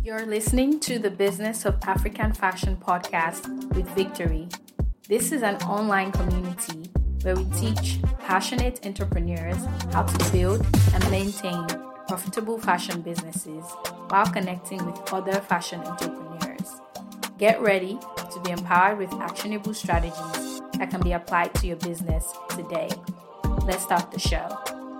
You're listening to the Business of African Fashion podcast with Victory. This is an online community where we teach passionate entrepreneurs how to build and maintain profitable fashion businesses while connecting with other fashion entrepreneurs. Get ready to be empowered with actionable strategies that can be applied to your business today. Let's start the show.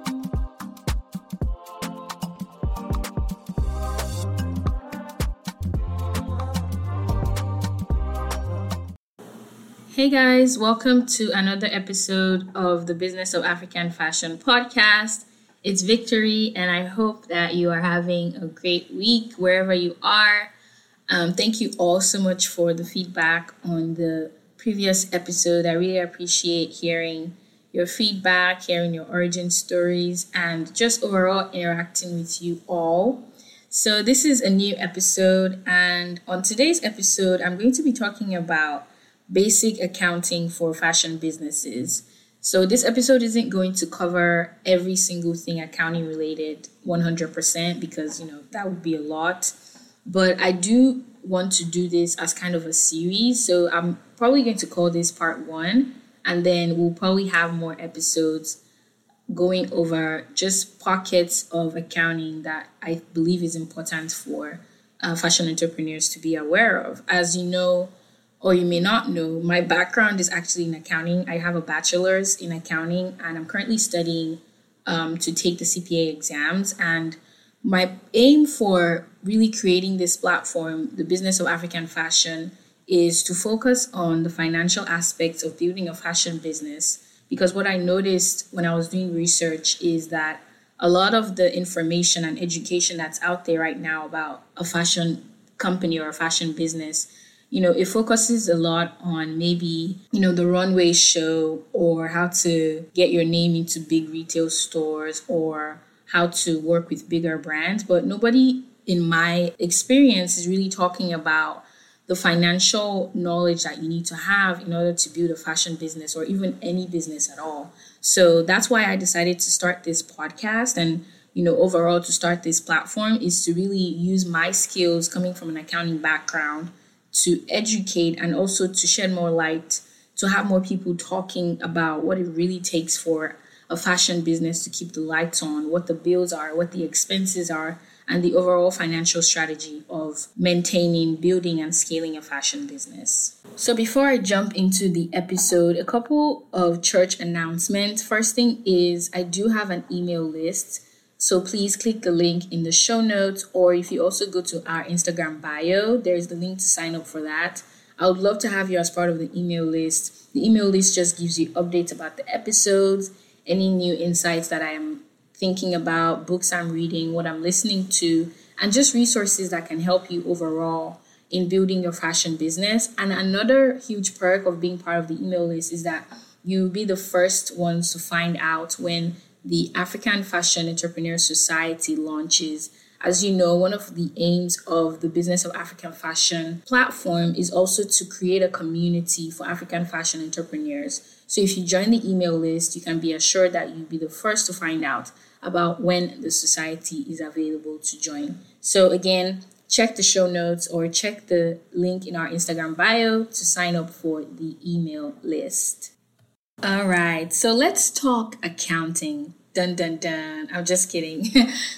Hey guys, welcome to another episode of the Business of African Fashion podcast. It's Victory, and I hope that you are having a great week wherever you are. Thank you all so much for the feedback on the previous episode. I really appreciate hearing your feedback, hearing your origin stories, and just overall interacting with you all. So this is a new episode, and on today's episode, I'm going to be talking about basic accounting for fashion businesses. So this episode isn't going to cover every single thing accounting related 100% because, that would be a lot. But I do want to do this as kind of a series. So I'm probably going to call this part 1, and then we'll probably have more episodes going over just pockets of accounting that I believe is important for fashion entrepreneurs to be aware of. As you know, or you may not know, my background is actually in accounting. I have a bachelor's in accounting, and I'm currently studying to take the CPA exams. And my aim for really creating this platform, the Business of African Fashion, is to focus on the financial aspects of building a fashion business. Because what I noticed when I was doing research is that a lot of the information and education that's out there right now about a fashion company or a fashion business, it focuses a lot on maybe, the runway show or how to get your name into big retail stores or how to work with bigger brands. But nobody in my experience is really talking about the financial knowledge that you need to have in order to build a fashion business or even any business at all. So that's why I decided to start this podcast and, overall to start this platform is to really use my skills coming from an accounting background to educate and also to shed more light, to have more people talking about what it really takes for a fashion business to keep the lights on, what the bills are, what the expenses are, and the overall financial strategy of maintaining, building, and scaling a fashion business. So before I jump into the episode, a couple of church announcements. First thing is I do have an email list. So please click the link in the show notes, or if you also go to our Instagram bio, there's the link to sign up for that. I would love to have you as part of the email list. The email list just gives you updates about the episodes, any new insights that I am thinking about, books I'm reading, what I'm listening to, and just resources that can help you overall in building your fashion business. And another huge perk of being part of the email list is that you'll be the first ones to find out when the African Fashion Entrepreneur Society launches. As you know, one of the aims of the Business of African Fashion platform is also to create a community for African fashion entrepreneurs. So if you join the email list, you can be assured that you'll be the first to find out about when the society is available to join. So again, check the show notes or check the link in our Instagram bio to sign up for the email list. All right, so let's talk accounting. Dun, dun, dun. I'm just kidding.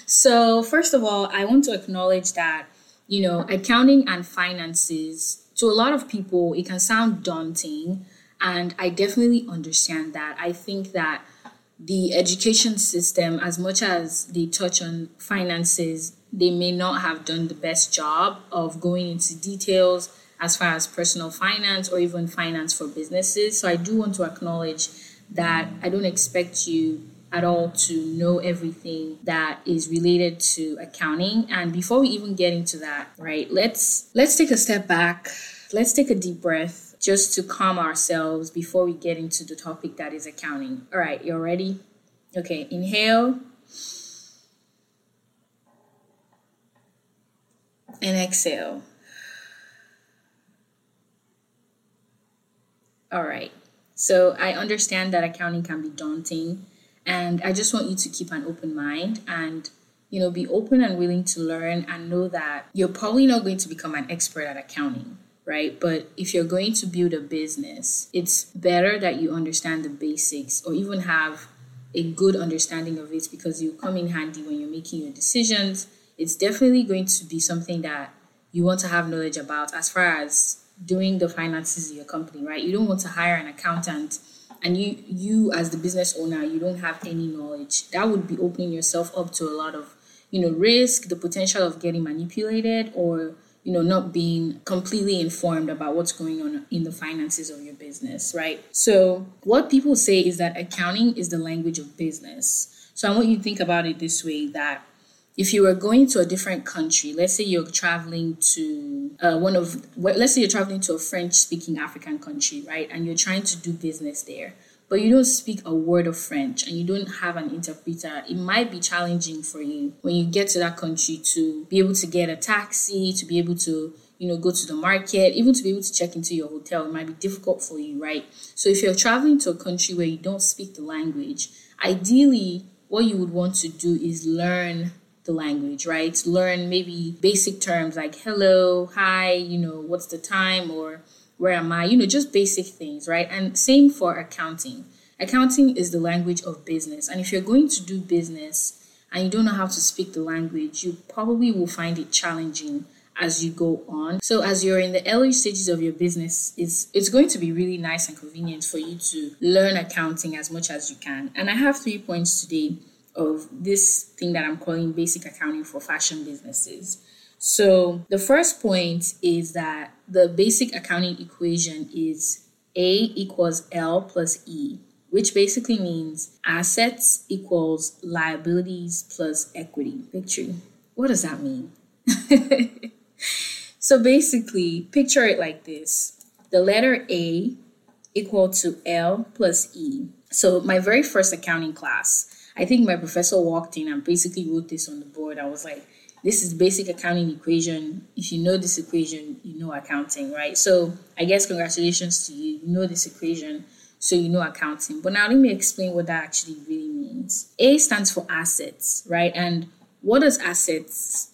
So first of all, I want to acknowledge that, accounting and finances, to a lot of people, it can sound daunting. And I definitely understand that. I think that the education system, as much as they touch on finances, they may not have done the best job of going into details as far as personal finance or even finance for businesses. So I do want to acknowledge that I don't expect you at all to know everything that is related to accounting. And before we even get into that, right, let's take a step back. Let's take a deep breath just to calm ourselves before we get into the topic that is accounting. All right, you're ready? Okay, inhale and exhale. All right. So I understand that accounting can be daunting, and I just want you to keep an open mind and be open and willing to learn and know that you're probably not going to become an expert at accounting, right? But if you're going to build a business, it's better that you understand the basics or even have a good understanding of it, because you come in handy when you're making your decisions. It's definitely going to be something that you want to have knowledge about as far as doing the finances of your company, right? You don't want to hire an accountant and you as the business owner, you don't have any knowledge. That would be opening yourself up to a lot of, risk, the potential of getting manipulated, or, not being completely informed about what's going on in the finances of your business, right? So what people say is that accounting is the language of business. So I want you to think about it this way, that if you were going to a different country, let's say you're traveling to let's say you're traveling to a French-speaking African country, right? And you're trying to do business there, but you don't speak a word of French and you don't have an interpreter. It might be challenging for you when you get to that country to be able to get a taxi, to be able to, go to the market, even to be able to check into your hotel. It might be difficult for you, right? So if you're traveling to a country where you don't speak the language, ideally, what you would want to do is learn the language, right? Learn maybe basic terms like hello, hi, what's the time, or where am I? Just basic things, right? And same for accounting. Accounting is the language of business. And if you're going to do business and you don't know how to speak the language, you probably will find it challenging as you go on. So as you're in the early stages of your business, it's going to be really nice and convenient for you to learn accounting as much as you can. And I have 3 points today of this thing that I'm calling basic accounting for fashion businesses. So the first point is that the basic accounting equation is A equals L plus E, which basically means assets equals liabilities plus equity. Victory. What does that mean? So basically, picture it like this. The letter A equal to L plus E. So my very first accounting class, I think my professor walked in and basically wrote this on the board. I was like, this is basic accounting equation. If you know this equation, you know accounting, right? So I guess congratulations to you. You know this equation, so you know accounting. But now let me explain what that actually really means. A stands for assets, right? And what do assets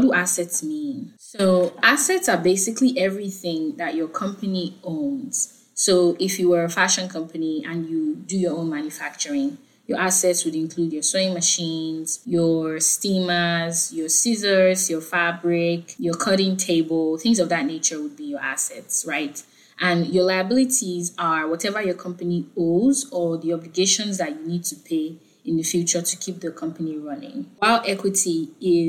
mean? So assets are basically everything that your company owns. So if you were a fashion company and you do your own manufacturing, your assets would include your sewing machines, your steamers, your scissors, your fabric, your cutting table, things of that nature would be your assets, right? And your liabilities are whatever your company owes or the obligations that you need to pay in the future to keep the company running. While equity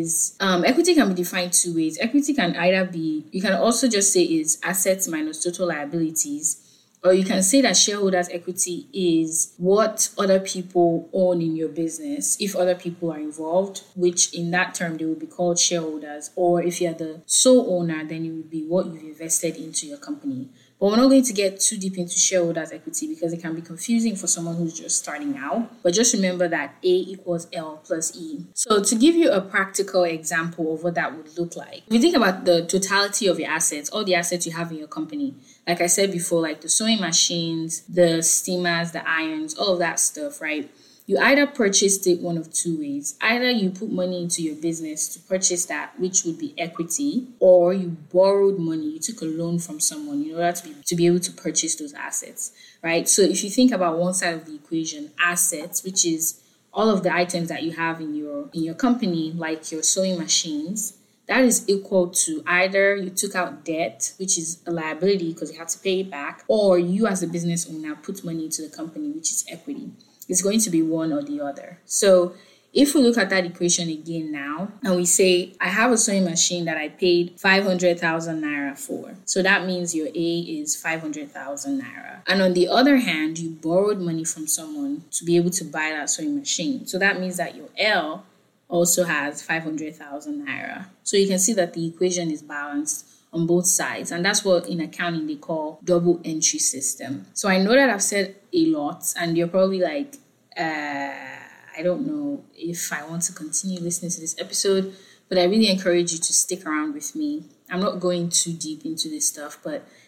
can be defined two ways. Equity can either be, you can also just say is assets minus total liabilities, or you can say that shareholders' equity is what other people own in your business if other people are involved, which in that term they will be called shareholders. Or if you're the sole owner, then it would be what you've invested into your company. But we're not going to get too deep into shareholders' equity because it can be confusing for someone who's just starting out. But just remember that A equals L plus E. So to give you a practical example of what that would look like, if you think about the totality of your assets, all the assets you have in your company, like I said before, like the sewing machines, the steamers, the irons, all of that stuff, right? You either purchased it one of two ways. Either you put money into your business to purchase that, which would be equity, or you borrowed money, you took a loan from someone in order to be able to purchase those assets, right? So if you think about one side of the equation, assets, which is all of the items that you have in your company, like your sewing machines, that is equal to either you took out debt, which is a liability because you have to pay it back, or you as a business owner put money into the company, which is equity. It's going to be one or the other. So if we look at that equation again now, and we say, I have a sewing machine that I paid 500,000 naira for. So that means your A is 500,000 naira. And on the other hand, you borrowed money from someone to be able to buy that sewing machine. So that means that your L also has 500,000 naira. So you can see that the equation is balanced on both sides. And that's what in accounting they call double entry system. So I know that I've said a lot and you're probably like, I don't know if I want to continue listening to this episode, but I really encourage you to stick around with me. I'm not going too deep into this stuff, but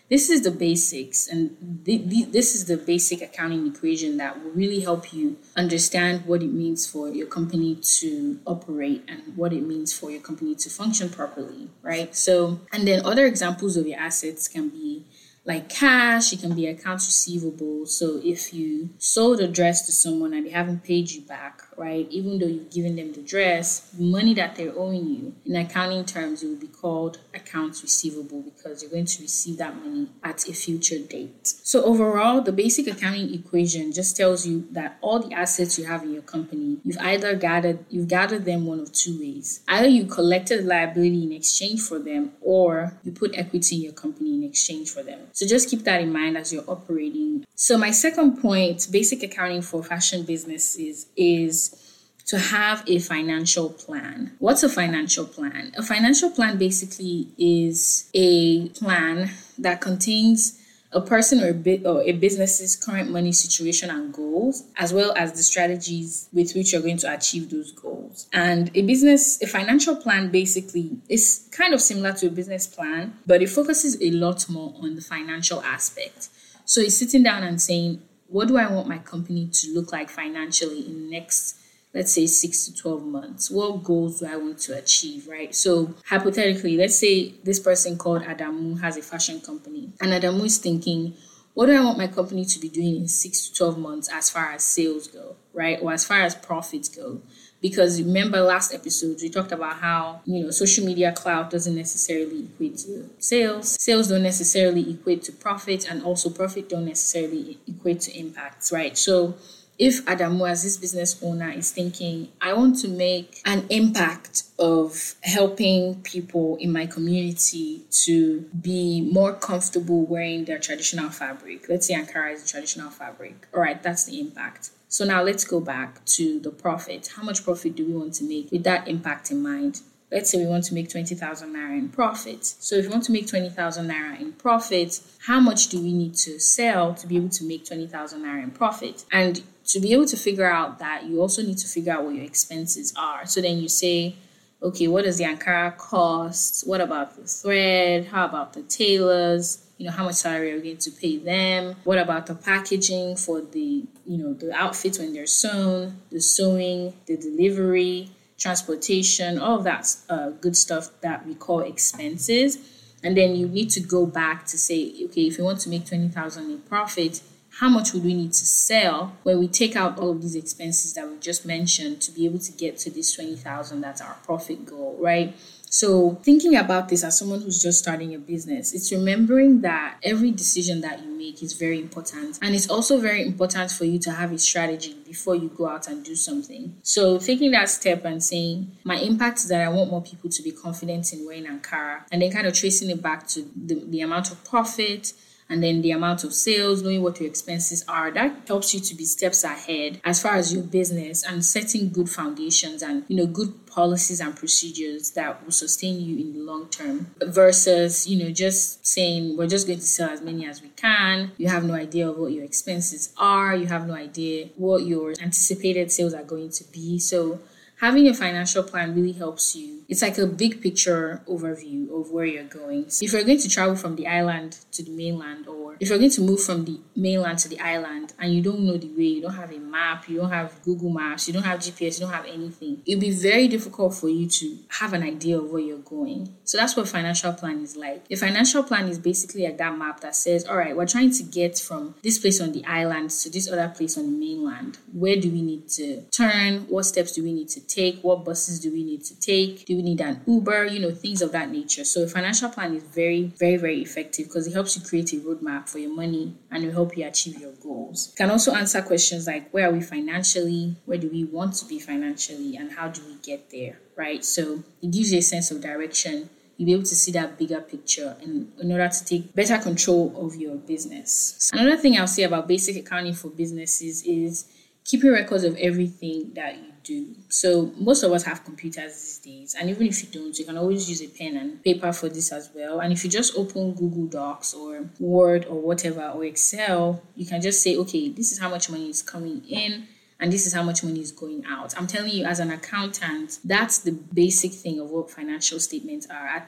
this is the basics, and this is the basic accounting equation that will really help you understand what it means for your company to operate and what it means for your company to function properly, right? So, and then other examples of your assets can be like cash, it can be accounts receivable. So if you sold a dress to someone and they haven't paid you back, right, even though you've given them the dress, money that they're owing you, in accounting terms, it will be called accounts receivable because you're going to receive that money at a future date. So overall, the basic accounting equation just tells you that all the assets you have in your company, you've gathered them one of two ways. Either you collected liability in exchange for them, or you put equity in your company in exchange for them. So just keep that in mind as you're operating. So my second point, basic accounting for fashion businesses, is to have a financial plan. What's a financial plan? A financial plan basically is a plan that contains a person or a business's current money situation and goals, as well as the strategies with which you're going to achieve those goals. And a financial plan basically is kind of similar to a business plan, but it focuses a lot more on the financial aspect. So it's sitting down and saying, what do I want my company to look like financially in the next, let's say, 6 to 12 months? What goals do I want to achieve, right? So hypothetically, let's say this person called Adamu has a fashion company, and Adamu is thinking, what do I want my company to be doing in 6 to 12 months as far as sales go, right? Or as far as profits go? Because remember last episode, we talked about how, social media clout doesn't necessarily equate to sales. Sales don't necessarily equate to profit, and also profit don't necessarily equate to impacts, right? So if Adamu, as this business owner, is thinking, I want to make an impact of helping people in my community to be more comfortable wearing their traditional fabric. Let's say Ankara is a traditional fabric. All right, that's the impact. So now let's go back to the profit. How much profit do we want to make with that impact in mind? Let's say we want to make 20,000 naira in profit. So if we want to make 20,000 naira in profit, how much do we need to sell to be able to make 20,000 naira in profit? And to be able to figure out that, you also need to figure out what your expenses are. So then you say, okay, what does the Ankara cost? What about the thread? How about the tailors? How much salary are we going to pay them? What about the packaging for the outfits when they're sewn, the sewing, the delivery, transportation, all of that's good stuff that we call expenses. And then you need to go back to say, okay, if you want to make 20,000 in profit, how much would we need to sell when we take out all of these expenses that we just mentioned to be able to get to this 20,000? That's our profit goal, right? So thinking about this as someone who's just starting a business, it's remembering that every decision that you make is very important. And it's also very important for you to have a strategy before you go out and do something. So taking that step and saying, my impact is that I want more people to be confident in wearing Ankara, and then kind of tracing it back to the amount of profit, and then the amount of sales, knowing what your expenses are, that helps you to be steps ahead as far as your business and setting good foundations and, good policies and procedures that will sustain you in the long term versus, just saying we're just going to sell as many as we can. You have no idea of what your expenses are. You have no idea what your anticipated sales are going to be. So having a financial plan really helps you. It's like a big picture overview of where you're going. So if you're going to travel from the island to the mainland, or if you're going to move from the mainland to the island and you don't know the way, you don't have a map, you don't have Google Maps, you don't have GPS, you don't have anything, it'll be very difficult for you to have an idea of where you're going. So that's what financial plan is like. A financial plan is basically like that map that says, all right, we're trying to get from this place on the island to this other place on the mainland. Where do we need to turn? What steps do we need to take? What buses do we need to take? Do we need an Uber? Things of that nature. So a financial plan is very, very, very effective because it helps you create a roadmap for your money and it will help you achieve your goals. It can also answer questions like, where are we financially? Where do we want to be financially? And how do we get there, right? So it gives you a sense of direction. You'll be able to see that bigger picture in order to take better control of your business. Another thing I'll say about basic accounting for businesses is keeping records of everything that you do. So most of us have computers these days, and even if you don't, you can always use a pen and paper for this as well. And if you just open Google Docs or Word or whatever, or Excel, you can just say, okay, this is how much money is coming in and this is how much money is going out. I'm telling you, as an accountant, that's the basic thing of what financial statements are. At the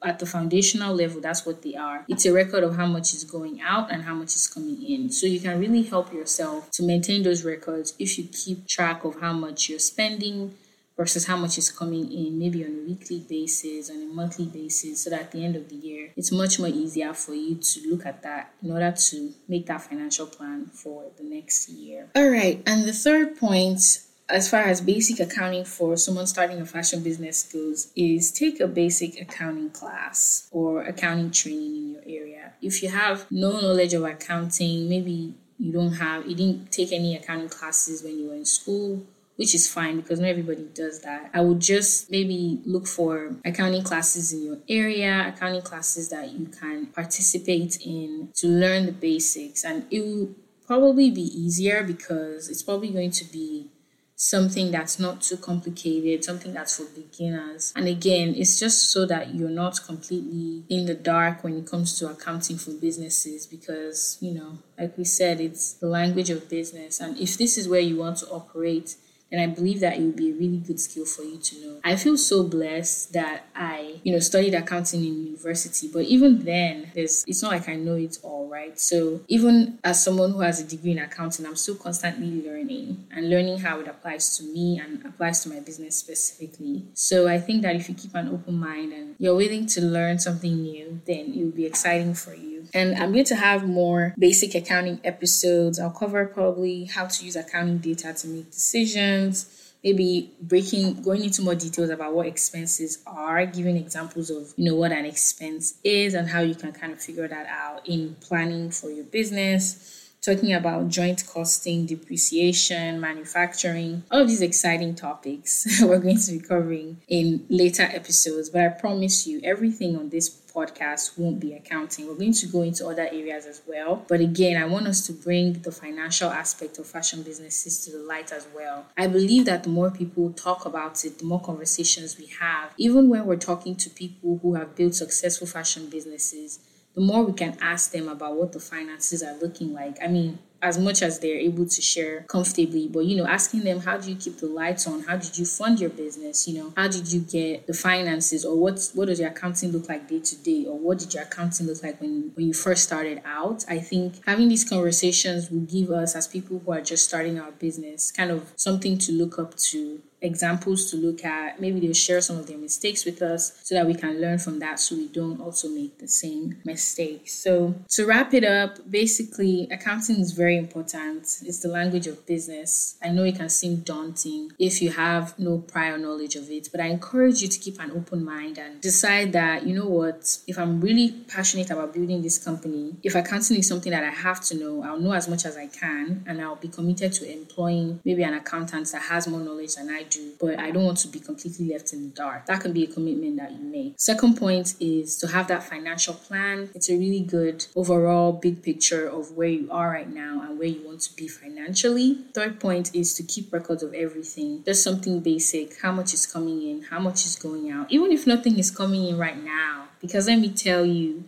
at the foundational level, that's what they are. It's a record of how much is going out and how much is coming in. So you can really help yourself to maintain those records if you keep track of how much you're spending versus how much is coming in, maybe on a weekly basis, on a monthly basis, so that at the end of the year, it's much more easier for you to look at that in order to make that financial plan for the next year. All right, and the third point, as far as basic accounting for someone starting a fashion business goes, is take a basic accounting class or accounting training in your area. If you have no knowledge of accounting, maybe you didn't take any accounting classes when you were in school, which is fine because not everybody does that. I would just maybe look for accounting classes in your area, accounting classes that you can participate in to learn the basics. And it will probably be easier because it's probably going to be something that's not too complicated, something that's for beginners. And again, it's just so that you're not completely in the dark when it comes to accounting for businesses because, like we said, it's the language of business. And if this is where you want to operate, and I believe that it would be a really good skill for you to know. I feel so blessed that I, studied accounting in university, but even then, it's not like I know it all, right? So even as someone who has a degree in accounting, I'm still constantly learning and learning how it applies to me and applies to my business specifically. So I think that if you keep an open mind and you're willing to learn something new, then it will be exciting for you. And I'm going to have more basic accounting episodes. I'll cover probably how to use accounting data to make decisions, maybe going into more details about what expenses are, giving examples of, what an expense is and how you can kind of figure that out in planning for your business, talking about joint costing, depreciation, manufacturing, all of these exciting topics we're going to be covering in later episodes. But I promise you, everything on this podcast won't be accounting. We're going to go into other areas as well. But again, I want us to bring the financial aspect of fashion businesses to the light as well. I believe that the more people talk about it, the more conversations we have, even when we're talking to people who have built successful fashion businesses, the more we can ask them about what the finances are looking like. I mean, as much as they're able to share comfortably, but, asking them, how do you keep the lights on? How did you fund your business? How did you get the finances? Or what does your accounting look like day to day? Or what did your accounting look like when you first started out? I think having these conversations will give us, as people who are just starting our business, kind of something to look up to, examples to look at. Maybe they'll share some of their mistakes with us so that we can learn from that so we don't also make the same mistakes. So to wrap it up, basically, accounting is very important. It's the language of business. I know it can seem daunting if you have no prior knowledge of it, but I encourage you to keep an open mind and decide that, if I'm really passionate about building this company, if accounting is something that I have to know, I'll know as much as I can, and I'll be committed to employing maybe an accountant that has more knowledge than I do, but I don't want to be completely left in the dark. That can be a commitment that you make. Second point is to have that financial plan. It's a really good overall big picture of where you are right now and where you want to be financially. Third point is to keep records of everything. Just something basic. How much is coming in? How much is going out? Even if nothing is coming in right now, because let me tell you,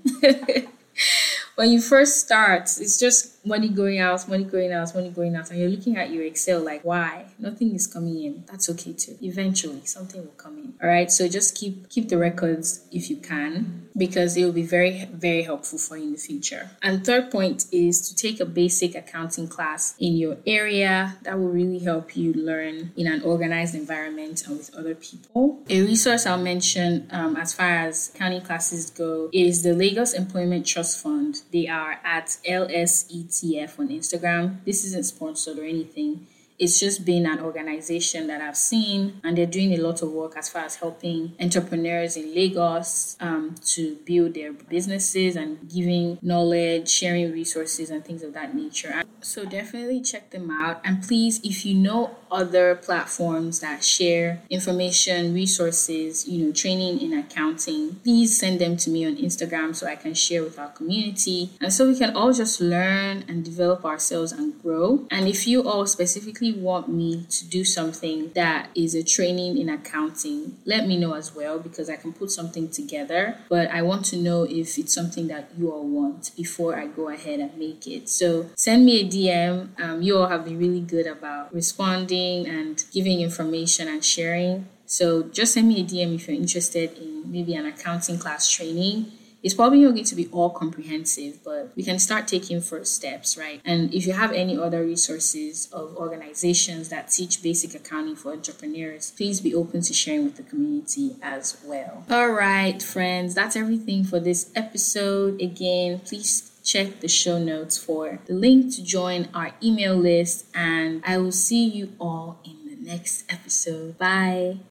when you first start, it's just money going out, money going out, money going out. And you're looking at your Excel like, why? Nothing is coming in. That's okay too. Eventually, something will come in. All right. So just keep the records if you can, because it will be very, very helpful for you in the future. And third point is to take a basic accounting class in your area. That will really help you learn in an organized environment and with other people. A resource I'll mention as far as accounting classes go is the Lagos Employment Trust Fund. They are at LSETF on Instagram. This isn't sponsored or anything. It's just been an organization that I've seen, and they're doing a lot of work as far as helping entrepreneurs in Lagos to build their businesses and giving knowledge, sharing resources and things of that nature. So definitely check them out. And please, if you know other platforms that share information, resources, training in accounting, please send them to me on Instagram so I can share with our community and so we can all just learn and develop ourselves and grow. And if you all specifically want me to do something that is a training in accounting, let me know as well, because I can put something together. But I want to know if it's something that you all want before I go ahead and make it. So send me a DM. You all have been really good about responding and giving information and sharing. So just send me a DM if you're interested in maybe an accounting class training. It's probably not going to be all comprehensive, but we can start taking first steps, right? And if you have any other resources of organizations that teach basic accounting for entrepreneurs, please be open to sharing with the community as well. All right, friends, that's everything for this episode. Again, please check the show notes for the link to join our email list, and I will see you all in the next episode. Bye.